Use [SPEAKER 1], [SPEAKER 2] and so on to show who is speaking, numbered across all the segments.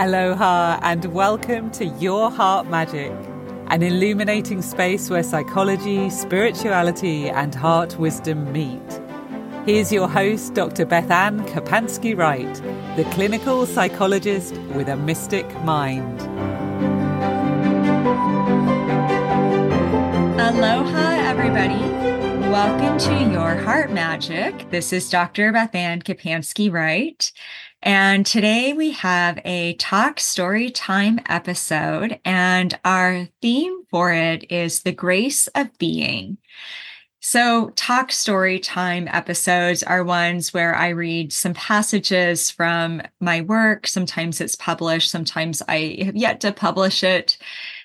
[SPEAKER 1] Aloha and welcome to Your Heart Magic, an illuminating space where psychology, spirituality and heart wisdom meet. Here's your host, Dr. Beth Ann Kapansky-Wright, the clinical psychologist with a mystic mind.
[SPEAKER 2] Aloha, everybody. Welcome to Your Heart Magic. This is Dr. Beth Ann Kapansky-Wright. And today we have a talk story time episode, and our theme for it is the grace of being. So talk story time episodes are ones where I read some passages from my work. Sometimes it's published, sometimes I have yet to publish it.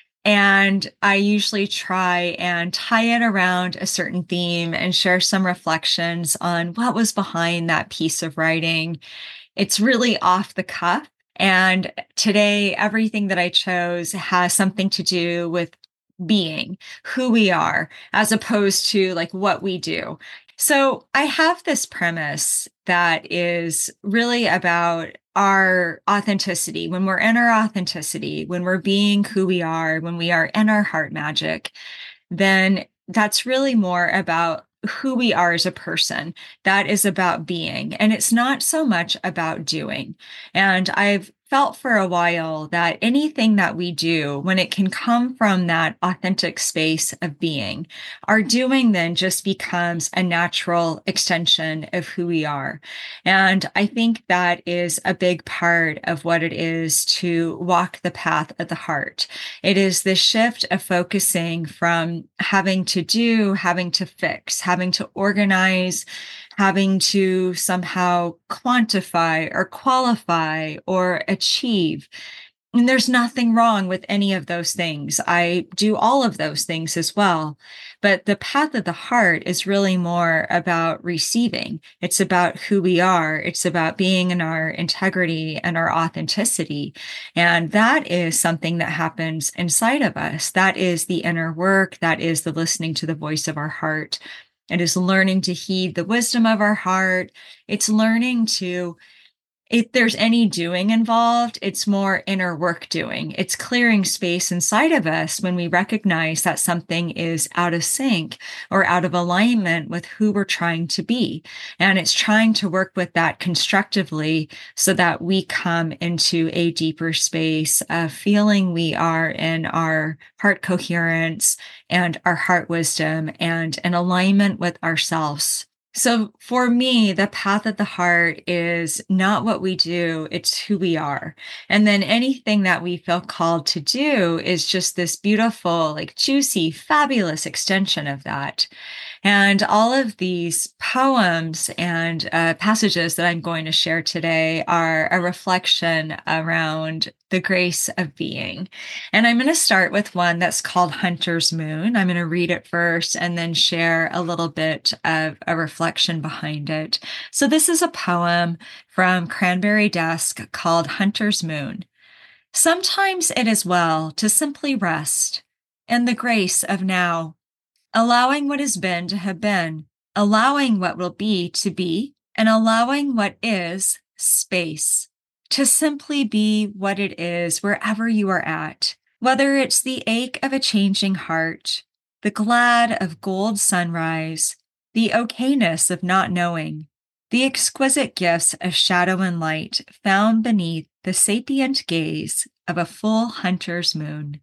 [SPEAKER 2] And I usually try and tie it around a certain theme and share some reflections on what was behind that piece of writing. It's really off the cuff. And today, everything that I chose has something to do with being, who we are, as opposed to like what we do. So I have this premise that is really about our authenticity. When we're in our authenticity, when we're being who we are, when we are in our heart magic, then that's really more about who we are as a person. That is about being. And it's not so much about doing. And I've felt for a while that anything that we do, when it can come from that authentic space of being, our doing then just becomes a natural extension of who we are. And I think that is a big part of what it is to walk the path of the heart. It is this shift of focusing from having to do, having to fix, having to organize, having to somehow quantify or qualify or achieve. And there's nothing wrong with any of those things. I do all of those things as well. But the path of the heart is really more about receiving. It's about who we are. It's about being in our integrity and our authenticity. And that is something that happens inside of us. That is the inner work. That is the listening to the voice of our heart. It is learning to heed the wisdom of our heart. It's learning to, if there's any doing involved, it's more inner work doing. It's clearing space inside of us when we recognize that something is out of sync or out of alignment with who we're trying to be. And it's trying to work with that constructively so that we come into a deeper space of feeling we are in our heart coherence and our heart wisdom and in alignment with ourselves. So for me, the path of the heart is not what we do, it's who we are. And then anything that we feel called to do is just this beautiful, like juicy, fabulous extension of that. And all of these poems and passages that I'm going to share today are a reflection around the grace of being. And I'm going to start with one that's called Hunter's Moon. I'm going to read it first and then share a little bit of a reflection behind it. So this is a poem from Cranberry Desk called Hunter's Moon. Sometimes it is well to simply rest in the grace of now, allowing what has been to have been, allowing what will be to be, and allowing what is space to simply be what it is wherever you are at, whether it's the ache of a changing heart, the glad of gold sunrise, the okayness of not knowing, the exquisite gifts of shadow and light found beneath the sapient gaze of a full hunter's moon.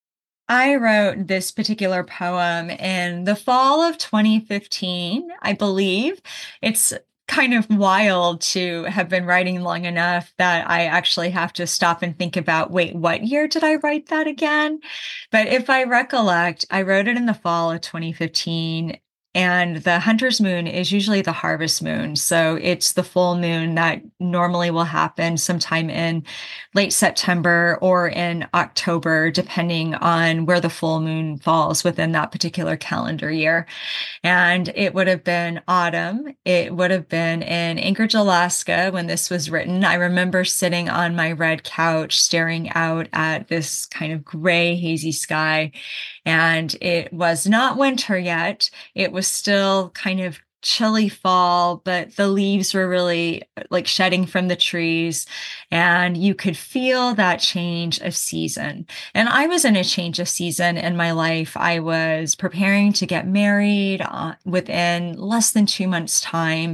[SPEAKER 2] I wrote this particular poem in the fall of 2015, I believe. It's kind of wild to have been writing long enough that I actually have to stop and think about, wait, what year did I write that again? But if I recollect, I wrote it in the fall of 2015. And the hunter's moon is usually the harvest moon. So it's the full moon that normally will happen sometime in late September or in October, depending on where the full moon falls within that particular calendar year. And it would have been autumn. It would have been in Anchorage, Alaska when this was written. I remember sitting on my red couch staring out at this kind of gray, hazy sky. And it was not winter yet. It was still kind of chilly fall, but the leaves were really like shedding from the trees, and you could feel that change of season. And I was in a change of season in my life. I was preparing to get married within less than 2 months' time,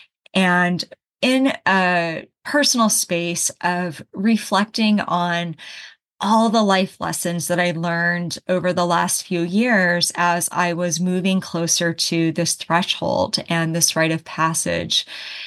[SPEAKER 2] and in a personal space of reflecting on all the life lessons that I learned over the last few years as I was moving closer to this threshold and this rite of passage.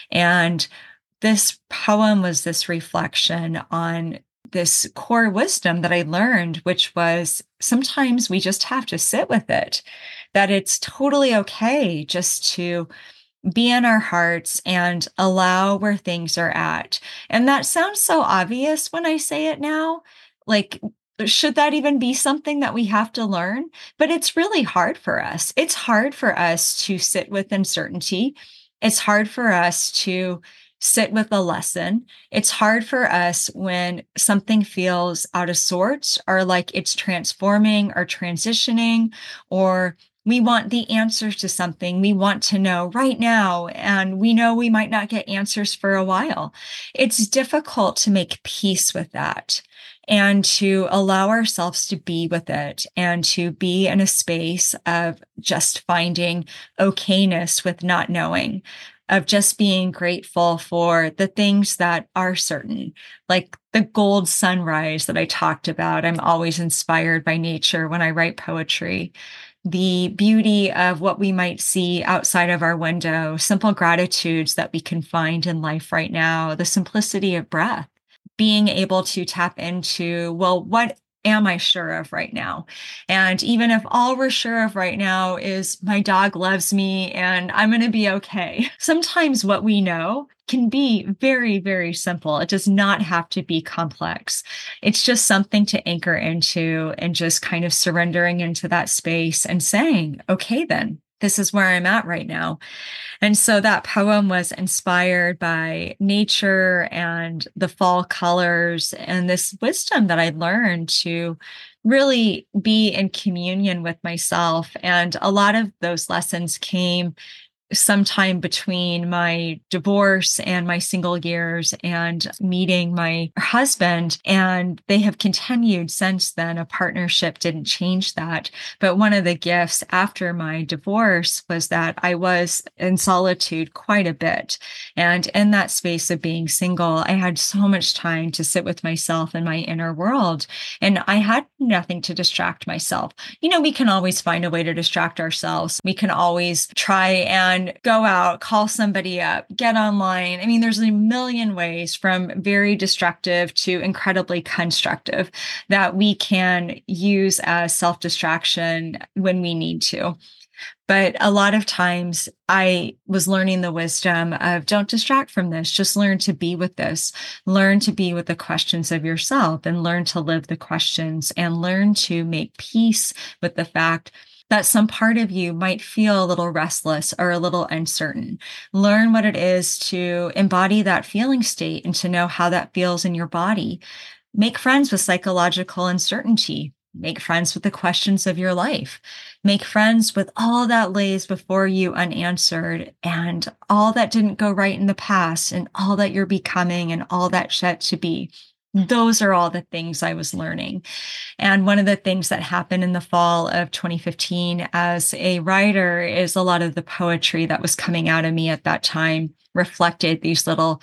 [SPEAKER 2] And this poem was this reflection on this core wisdom that I learned, which was sometimes we just have to sit with it, that it's totally okay just to be in our hearts and allow where things are at. And that sounds so obvious when I say it now. Like, should that even be something that we have to learn? But it's really hard for us. It's hard for us to sit with uncertainty. It's hard for us to sit with a lesson. It's hard for us when something feels out of sorts or like it's transforming or transitioning, or we want the answers to something we want to know right now, and we know we might not get answers for a while. It's difficult to make peace with that and to allow ourselves to be with it and to be in a space of just finding okayness with not knowing, of just being grateful for the things that are certain, like the gold sunrise that I talked about. I'm always inspired by nature when I write poetry. The beauty of what we might see outside of our window, simple gratitudes that we can find in life right now, the simplicity of breath, being able to tap into, well, what am I sure of right now? And even if all we're sure of right now is my dog loves me and I'm going to be okay, sometimes what we know can be very, very simple. It does not have to be complex. It's just something to anchor into and just kind of surrendering into that space and saying, okay, then this is where I'm at right now. And so that poem was inspired by nature and the fall colors and this wisdom that I learned to really be in communion with myself. And a lot of those lessons came sometime between my divorce and my single years and meeting my husband. And they have continued since then. A partnership didn't change that. But one of the gifts after my divorce was that I was in solitude quite a bit. And in that space of being single, I had so much time to sit with myself and my inner world. And I had nothing to distract myself. You know, we can always find a way to distract ourselves. We can always try and go out, call somebody up, get online. I mean, there's a million ways from very destructive to incredibly constructive that we can use as self-distraction when we need to. But a lot of times I was learning the wisdom of don't distract from this. Just learn to be with this. Learn to be with the questions of yourself and learn to live the questions and learn to make peace with the fact that some part of you might feel a little restless or a little uncertain. Learn what it is to embody that feeling state and to know how that feels in your body. Make friends with psychological uncertainty. Make friends with the questions of your life. Make friends with all that lays before you unanswered and all that didn't go right in the past and all that you're becoming and all that's yet to be. Those are all the things I was learning. And one of the things that happened in the fall of 2015 as a writer is a lot of the poetry that was coming out of me at that time reflected these little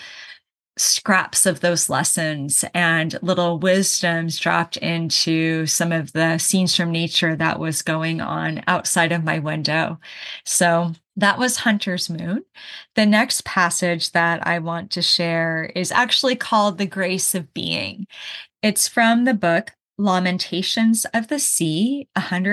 [SPEAKER 2] scraps of those lessons and little wisdoms dropped into some of the scenes from nature that was going on outside of my window. So that was Hunter's Moon. The next passage that I want to share is actually called The Grace of Being. It's from the book Lamentations of the Sea,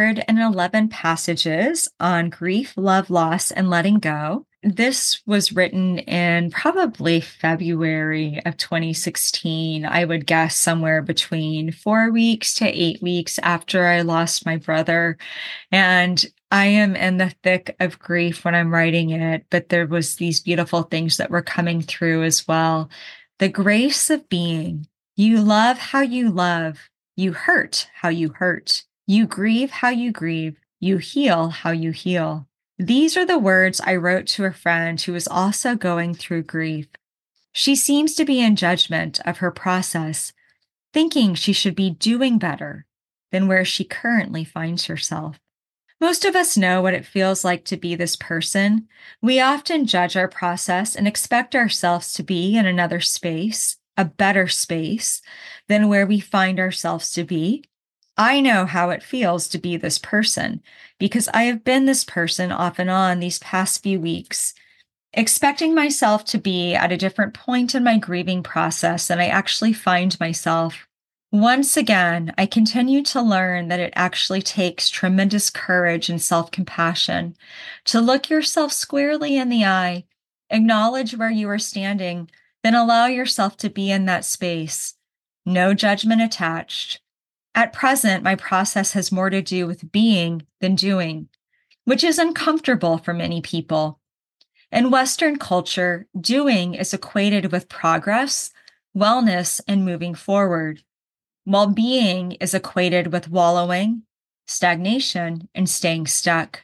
[SPEAKER 2] 111 passages on grief, love, loss, and letting go. This was written in probably February of 2016. I would guess somewhere between 4 weeks to 8 weeks after I lost my brother. And I am in the thick of grief when I'm writing it, but there was these beautiful things that were coming through as well. The grace of being. You love how you love. You hurt how you hurt. You grieve how you grieve. You heal how you heal. These are the words I wrote to a friend who is also going through grief. She seems to be in judgment of her process, thinking she should be doing better than where she currently finds herself. Most of us know what it feels like to be this person. We often judge our process and expect ourselves to be in another space, a better space than where we find ourselves to be. I know how it feels to be this person because I have been this person off and on these past few weeks, expecting myself to be at a different point in my grieving process than I actually find myself. Once again, I continue to learn that it actually takes tremendous courage and self-compassion to look yourself squarely in the eye, acknowledge where you are standing, then allow yourself to be in that space. No judgment attached. At present, my process has more to do with being than doing, which is uncomfortable for many people. In Western culture, doing is equated with progress, wellness, and moving forward, while being is equated with wallowing, stagnation, and staying stuck.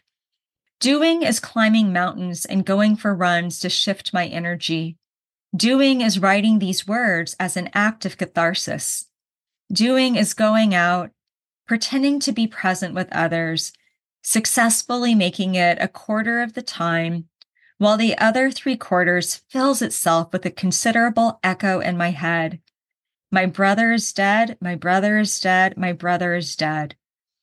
[SPEAKER 2] Doing is climbing mountains and going for runs to shift my energy. Doing is writing these words as an act of catharsis. Doing is going out, pretending to be present with others, successfully making it a quarter of the time, while the other 3/4 fills itself with a considerable echo in my head. My brother is dead, my brother is dead, my brother is dead.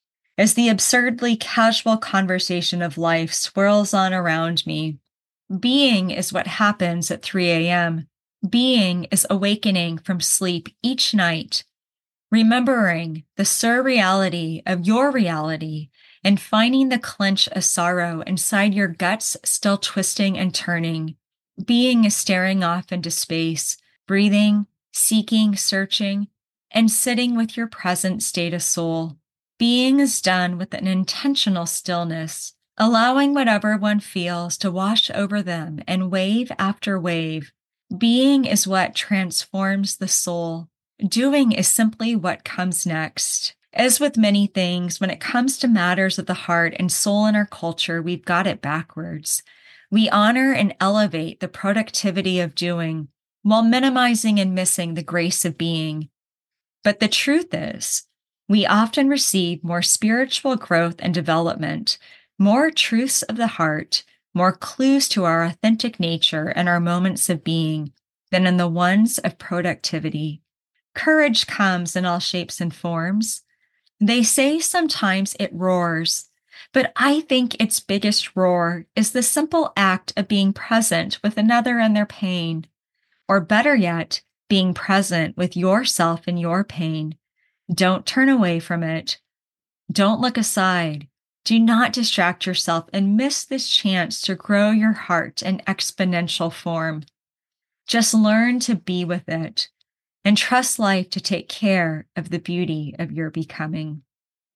[SPEAKER 2] As the absurdly casual conversation of life swirls on around me, being is what happens at 3 a.m. Being is awakening from sleep each night, remembering the surreality of your reality and finding the clench of sorrow inside your guts still twisting and turning. Being is staring off into space, breathing, seeking, searching, and sitting with your present state of soul. Being is done with an intentional stillness, allowing whatever one feels to wash over them and wave after wave. Being is what transforms the soul. Doing is simply what comes next. As with many things, when it comes to matters of the heart and soul in our culture, we've got it backwards. We honor and elevate the productivity of doing while minimizing and missing the grace of being. But the truth is, we often receive more spiritual growth and development, more truths of the heart, more clues to our authentic nature and our moments of being than in the ones of productivity. Courage comes in all shapes and forms. They say sometimes it roars, but I think its biggest roar is the simple act of being present with another in their pain, or better yet, being present with yourself in your pain. Don't turn away from it. Don't look aside. Do not distract yourself and miss this chance to grow your heart in exponential form. Just learn to be with it and trust life to take care of the beauty of your becoming.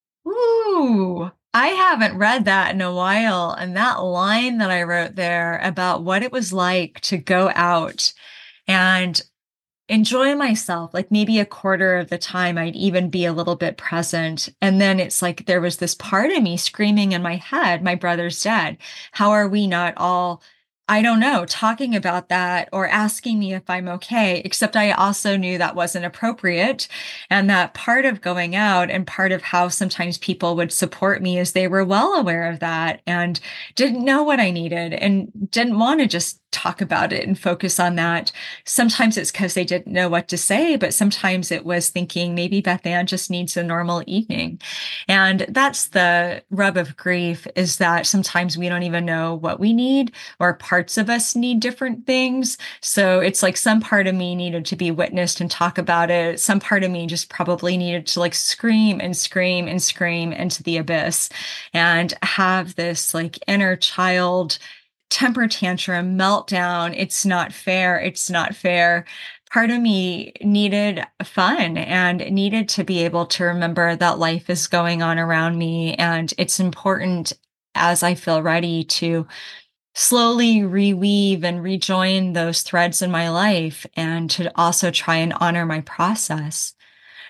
[SPEAKER 2] Ooh, I haven't read that in a while. And that line that I wrote there about what it was like to go out and enjoy myself, like maybe a quarter of the time I'd even be a little bit present. And then it's like there was this part of me screaming in my head, my brother's dead. How are we not all, I don't know, talking about that or asking me if I'm okay, except I also knew that wasn't appropriate. And that part of going out and part of how sometimes people would support me is they were well aware of that and didn't know what I needed and didn't want to just talk about it and focus on that. Sometimes it's because they didn't know what to say, but sometimes it was thinking maybe Beth Ann just needs a normal evening. And that's the rub of grief, is that sometimes we don't even know what we need, or parts of us need different things. So it's like some part of me needed to be witnessed and talk about it. Some part of me just probably needed to like scream and scream and scream into the abyss and have this like inner child temper tantrum, meltdown. It's not fair. It's not fair. Part of me needed fun and needed to be able to remember that life is going on around me. And it's important as I feel ready to slowly reweave and rejoin those threads in my life and to also try and honor my process.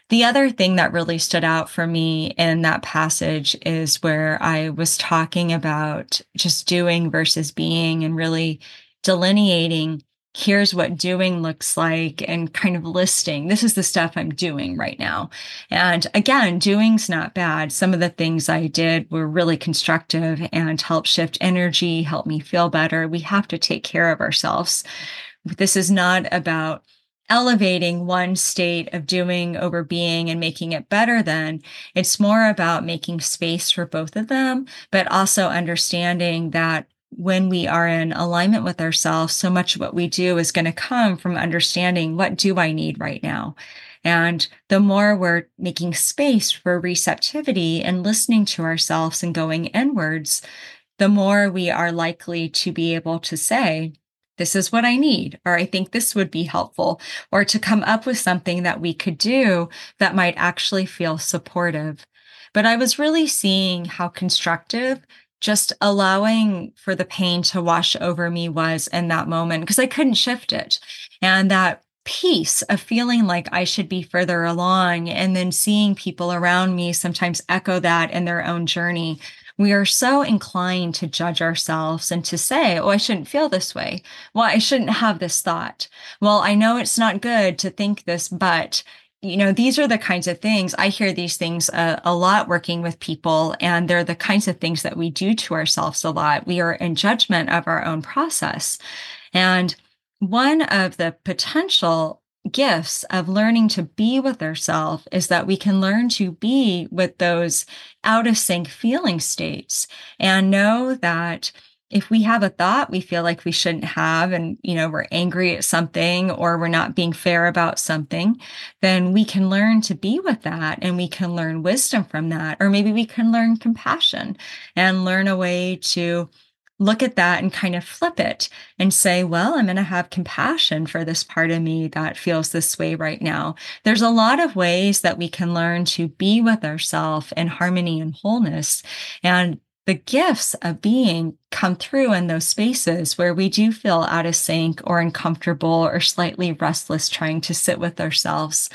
[SPEAKER 2] The other thing that really stood out for me in that passage is where I was talking about just doing versus being and really delineating, here's what doing looks like, and kind of listing, this is the stuff I'm doing right now. And again, doing's not bad. Some of the things I did were really constructive and helped shift energy, help me feel better. We have to take care of ourselves. This is not about elevating one state of doing over being and making it better than. It's more about making space for both of them, but also understanding that when we are in alignment with ourselves, so much of what we do is going to come from understanding, what do I need right now? And the more we're making space for receptivity and listening to ourselves and going inwards, the more we are likely to be able to say, this is what I need, or I think this would be helpful, or to come up with something that we could do that might actually feel supportive. But I was really seeing how constructive just allowing for the pain to wash over me was in that moment, because I couldn't shift it. And that piece of feeling like I should be further along, and then seeing people around me sometimes echo that in their own journey. We are so inclined to judge ourselves and to say, oh, I shouldn't feel this way. Well, I shouldn't have this thought. Well, I know it's not good to think this, but these are the kinds of things. I hear these things a lot working with people, and they're the kinds of things that we do to ourselves a lot. We are in judgment of our own process. And one of the potential gifts of learning to be with ourselves is that we can learn to be with those out of sync feeling states and know that if we have a thought we feel like we shouldn't have, and we're angry at something or we're not being fair about something, then we can learn to be with that, and we can learn wisdom from that. Or maybe we can learn compassion and learn a way to look at that and kind of flip it and say, well, I'm going to have compassion for this part of me that feels this way right now. There's a lot of ways that we can learn to be with ourselves in harmony and wholeness. And the gifts of being come through in those spaces where we do feel out of sync or uncomfortable or slightly restless trying to sit with ourselves.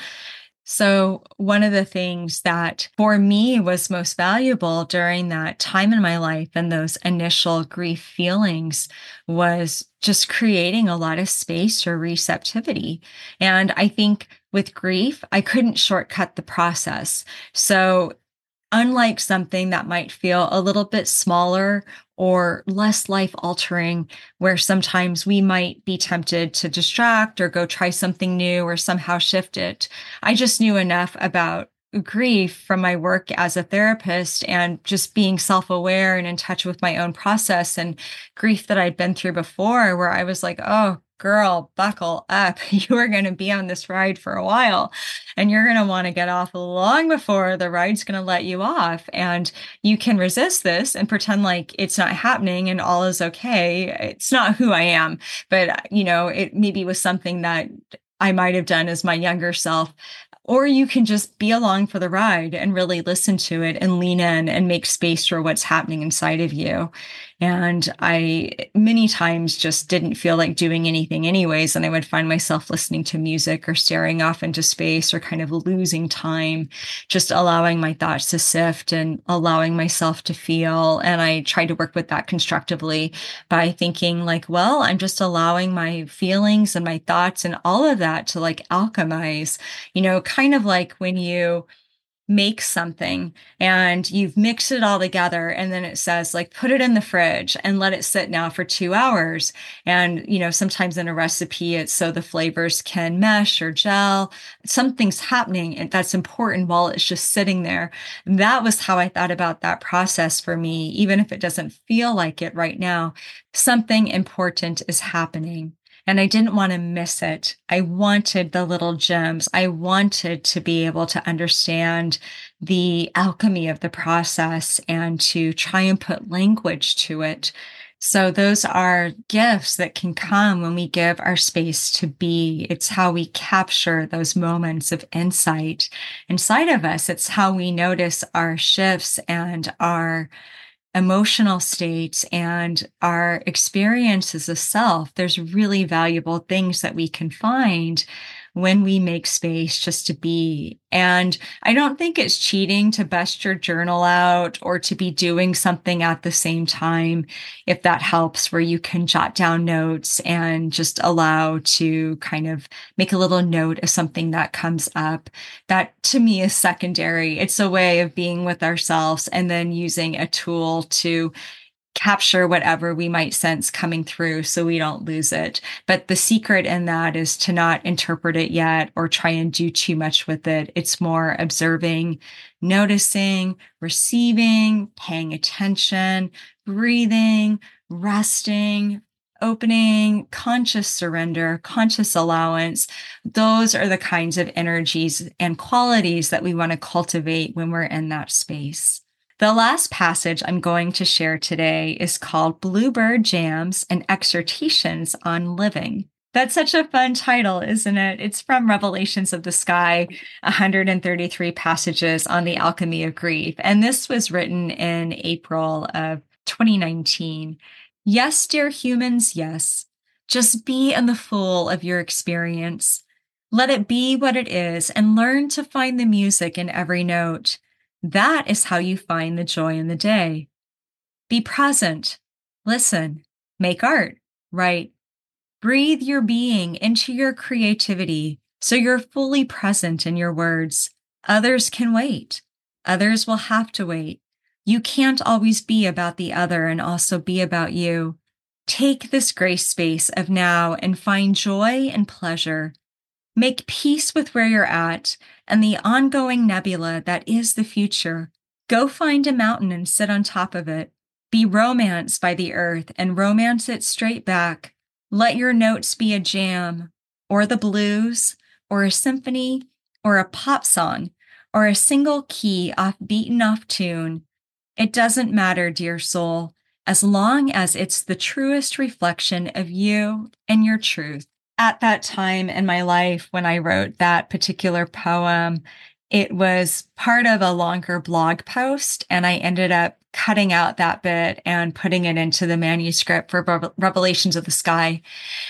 [SPEAKER 2] So one of the things that for me was most valuable during that time in my life and those initial grief feelings was just creating a lot of space for receptivity. And I think with grief, I couldn't shortcut the process. So unlike something that might feel a little bit smaller or less life altering, where sometimes we might be tempted to distract or go try something new or somehow shift it, I just knew enough about grief from my work as a therapist and just being self-aware and in touch with my own process and grief that I'd been through before, where I was like, oh, girl, buckle up. You are going to be on this ride for a while, and you're going to want to get off long before the ride's going to let you off. And you can resist this and pretend like it's not happening and all is okay. It's not who I am, but it maybe was something that I might have done as my younger self. Or you can just be along for the ride and really listen to it and lean in and make space for what's happening inside of you. And I many times just didn't feel like doing anything anyways. And I would find myself listening to music or staring off into space or kind of losing time, just allowing my thoughts to sift and allowing myself to feel. And I tried to work with that constructively by thinking like, well, I'm just allowing my feelings and my thoughts and all of that to like alchemize, kind of like when you make something and you've mixed it all together, and then it says like, put it in the fridge and let it sit now for 2 hours. And, sometimes in a recipe, it's so the flavors can mesh or gel. Something's happening and that's important while it's just sitting there. That was how I thought about that process for me. Even if it doesn't feel like it right now, something important is happening. And I didn't want to miss it. I wanted the little gems. I wanted to be able to understand the alchemy of the process and to try and put language to it. So those are gifts that can come when we give our space to be. It's how we capture those moments of insight inside of us. It's how we notice our shifts and our emotional states and our experiences of self. There's really valuable things that we can find when we make space just to be. And I don't think it's cheating to bust your journal out or to be doing something at the same time, if that helps, where you can jot down notes and just allow to kind of make a little note of something that comes up. That to me is secondary. It's a way of being with ourselves and then using a tool to capture whatever we might sense coming through so we don't lose it. But the secret in that is to not interpret it yet or try and do too much with it. It's more observing, noticing, receiving, paying attention, breathing, resting, opening, conscious surrender, conscious allowance. Those are the kinds of energies and qualities that we want to cultivate when we're in that space. The last passage I'm going to share today is called Bluebird Jams and Exhortations on Living. That's such a fun title, isn't it? It's from Revelations of the Sky, 133 passages on the alchemy of grief. And this was written in April of 2019. Yes, dear humans, yes. Just be in the full of your experience. Let it be what it is and learn to find the music in every note. That is how you find the joy in the day. Be present, listen, make art, write, breathe your being into your creativity so you're fully present in your words. Others can wait. Others will have to wait. You can't always be about the other and also be about you. Take this grace space of now and find joy and pleasure. Make peace with where you're at and the ongoing nebula that is the future. Go find a mountain and sit on top of it. Be romanced by the earth and romance it straight back. Let your notes be a jam, or the blues, or a symphony, or a pop song, or a single key beaten off tune. It doesn't matter, dear soul, as long as it's the truest reflection of you and your truth. At that time in my life, when I wrote that particular poem, it was part of a longer blog post, and I ended up cutting out that bit and putting it into the manuscript for Revelations of the Sky.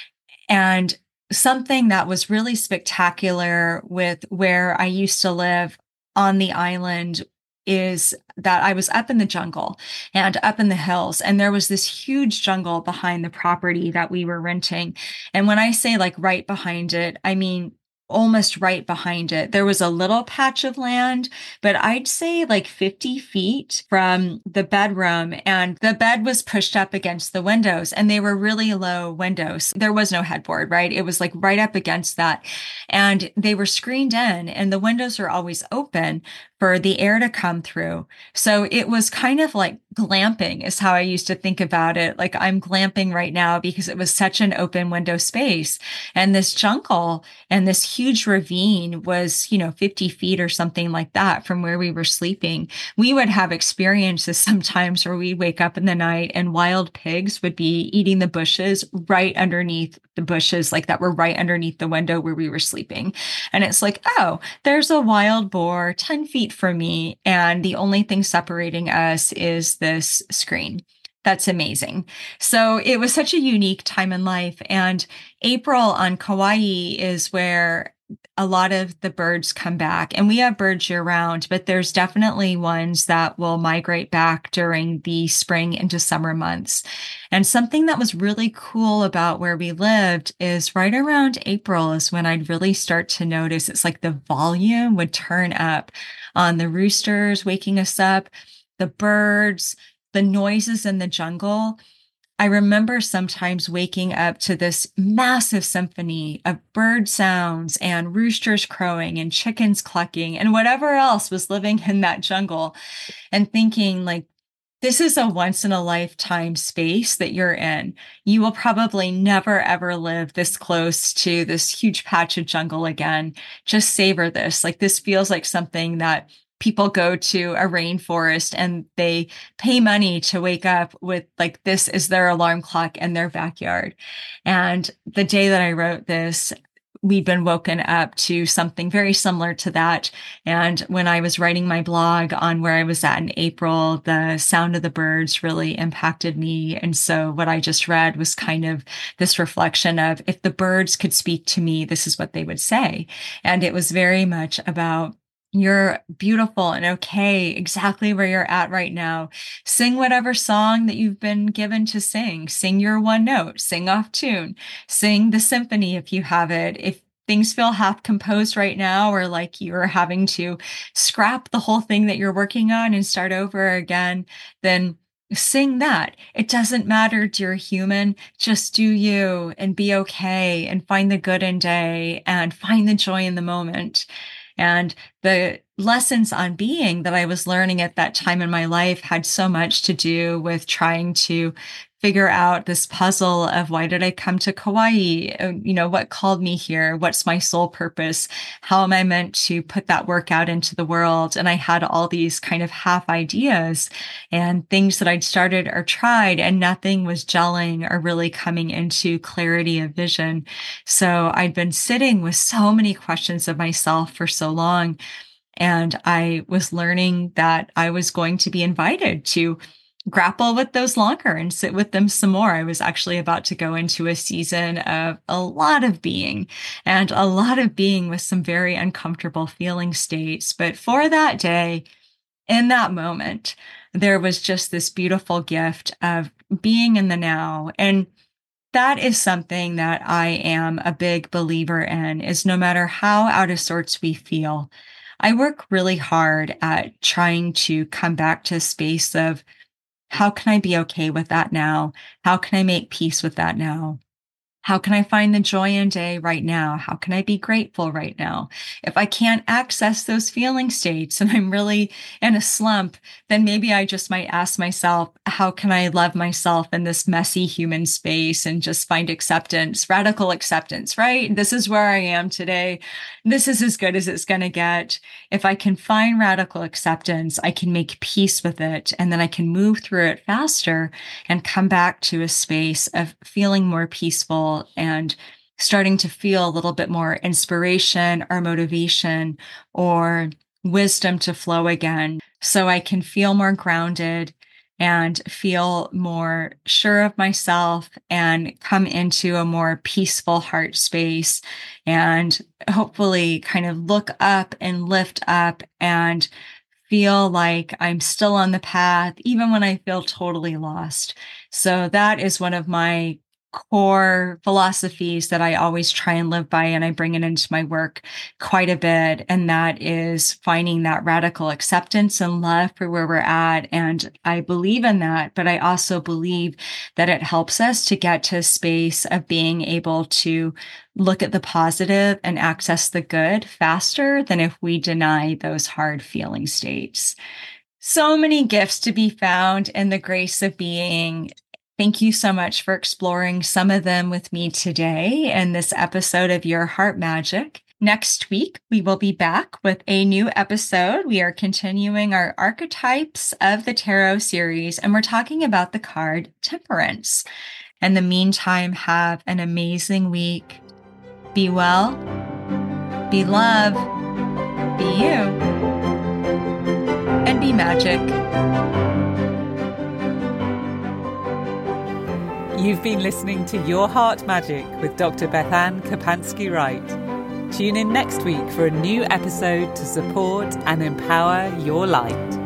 [SPEAKER 2] And something that was really spectacular with where I used to live on the island is that I was up in the jungle and up in the hills, and there was this huge jungle behind the property that we were renting. And when I say like right behind it, I mean almost right behind it. There was a little patch of land, but I'd say like 50 feet from the bedroom, and the bed was pushed up against the windows, and they were really low windows. There was no headboard, right? It was like right up against that, and they were screened in, and the windows are always open for the air to come through. So it was kind of like glamping is how I used to think about it. Like I'm glamping right now because it was such an open window space. And this jungle and this huge ravine was, 50 feet or something like that from where we were sleeping. We would have experiences sometimes where we'd wake up in the night and wild pigs would be eating the bushes right underneath the bushes, like that were right underneath the window where we were sleeping. And it's like, oh, there's a wild boar 10 feet from me, and the only thing separating us is this screen. That's amazing. So it was such a unique time in life. And April on Kauai is where a lot of the birds come back, and we have birds year round, but there's definitely ones that will migrate back during the spring into summer months. And something that was really cool about where we lived is right around April is when I'd really start to notice it's like the volume would turn up on the roosters waking us up, the birds, the noises in the jungle. I remember sometimes waking up to this massive symphony of bird sounds and roosters crowing and chickens clucking and whatever else was living in that jungle, and thinking like, this is a once in a lifetime space that you're in. You will probably never, ever live this close to this huge patch of jungle again. Just savor this. Like this feels like something that people go to a rainforest and they pay money to wake up with, like, this is their alarm clock in their backyard. And the day that I wrote this, we'd been woken up to something very similar to that. And when I was writing my blog on where I was at in April, the sound of the birds really impacted me. And so what I just read was kind of this reflection of, if the birds could speak to me, this is what they would say. And it was very much about, you're beautiful and okay exactly where you're at right now. Sing whatever song that you've been given to sing. Sing your one note, sing off tune, sing the symphony if you have it. If things feel half composed right now, or like you're having to scrap the whole thing that you're working on and start over again, then sing that. It doesn't matter, dear human. Just do you and be okay and find the good in day and find the joy in the moment. And the lessons on being that I was learning at that time in my life had so much to do with trying to figure out this puzzle of, why did I come to Kauai? What called me here? What's my soul purpose? How am I meant to put that work out into the world? And I had all these kind of half ideas and things that I'd started or tried, and nothing was gelling or really coming into clarity of vision. So I'd been sitting with so many questions of myself for so long. And I was learning that I was going to be invited to grapple with those longer and sit with them some more. I was actually about to go into a season of a lot of being, and a lot of being with some very uncomfortable feeling states. But for that day, in that moment, there was just this beautiful gift of being in the now. And that is something that I am a big believer in, is no matter how out of sorts we feel, I work really hard at trying to come back to a space of, how can I be okay with that now? How can I make peace with that now? How can I find the joy in day right now? How can I be grateful right now? If I can't access those feeling states and I'm really in a slump, then maybe I just might ask myself, how can I love myself in this messy human space and just find acceptance, radical acceptance, right? This is where I am today. This is as good as it's going to get. If I can find radical acceptance, I can make peace with it, and then I can move through it faster and come back to a space of feeling more peaceful and starting to feel a little bit more inspiration or motivation or wisdom to flow again. So I can feel more grounded and feel more sure of myself and come into a more peaceful heart space, and hopefully kind of look up and lift up and feel like I'm still on the path, even when I feel totally lost. So that is one of my core philosophies that I always try and live by, and I bring it into my work quite a bit. And that is finding that radical acceptance and love for where we're at. And I believe in that, but I also believe that it helps us to get to a space of being able to look at the positive and access the good faster than if we deny those hard feeling states. So many gifts to be found in the grace of being. Thank you so much for exploring some of them with me today in this episode of Your Heart Magic. Next week, we will be back with a new episode. We are continuing our Archetypes of the Tarot series, and we're talking about the card Temperance. In the meantime, have an amazing week. Be well, be love, be you, and be magic.
[SPEAKER 1] You've been listening to Your Heart Magic with Dr. Bethann Kapansky-Wright. Tune in next week for a new episode to support and empower your light.